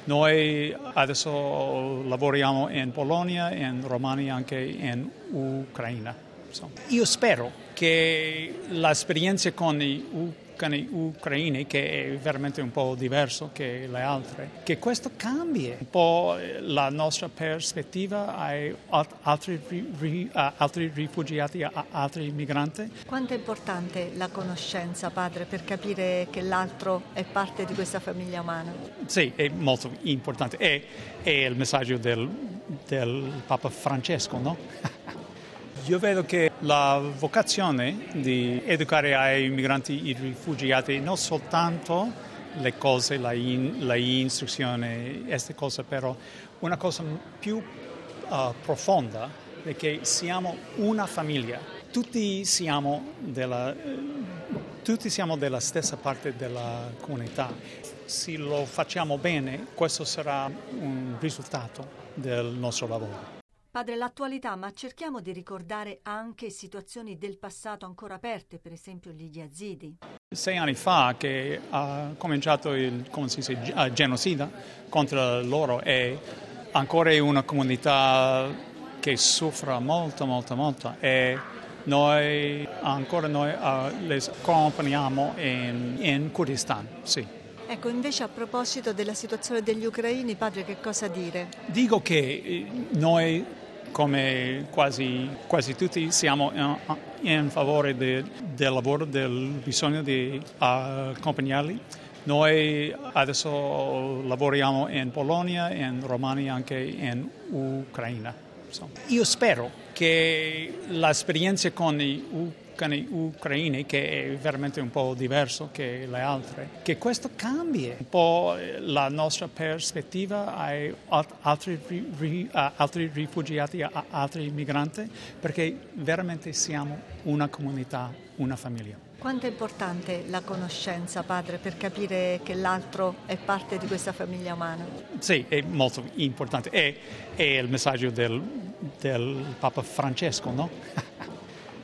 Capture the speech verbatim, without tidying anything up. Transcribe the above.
Noi adesso lavoriamo in Polonia, in Romania, anche in Ucraina. Insomma. Io spero che l'esperienza con i ucraini con gli ucraini, che è veramente un po' diverso che le altre, che questo cambi un po' la nostra prospettiva ai altri, ri, altri rifugiati, altri migranti. Quanto è importante la conoscenza, padre, per capire che l'altro è parte di questa famiglia umana? Sì, è molto importante. È, è il messaggio del, del Papa Francesco, no? Io vedo che la vocazione di educare ai migranti e rifugiati non soltanto le cose, la, in, la istruzione, queste cose, però una cosa più uh, profonda è che siamo una famiglia. Tutti siamo della, tutti siamo della stessa parte della comunità. Se lo facciamo bene, questo sarà un risultato del nostro lavoro. Padre, l'attualità, ma cerchiamo di ricordare anche situazioni del passato ancora aperte, per esempio gli yazidi. Sei anni fa che ha cominciato il, come si dice, il genocidio contro loro, e ancora è una comunità che soffre molto, molto, molto, e noi ancora noi uh, le accompagniamo in, in Kurdistan, sì. Ecco, invece a proposito della situazione degli ucraini, padre, che cosa dire? Dico che noi, come quasi, quasi tutti, siamo in, in favore de, del lavoro, del bisogno di accompagnarli. Noi adesso lavoriamo in Polonia, in Romania, anche in Ucraina. Insomma. Io spero che l'esperienza con i ucraini con gli ucraini, che è veramente un po' diverso che le altre, che questo cambi un po' la nostra prospettiva ai altri, ri, altri rifugiati, altri migranti, perché veramente siamo una comunità, una famiglia. Quanto è importante la conoscenza, padre, per capire che l'altro è parte di questa famiglia umana? Sì, è molto importante. È, è il messaggio del, del Papa Francesco, no?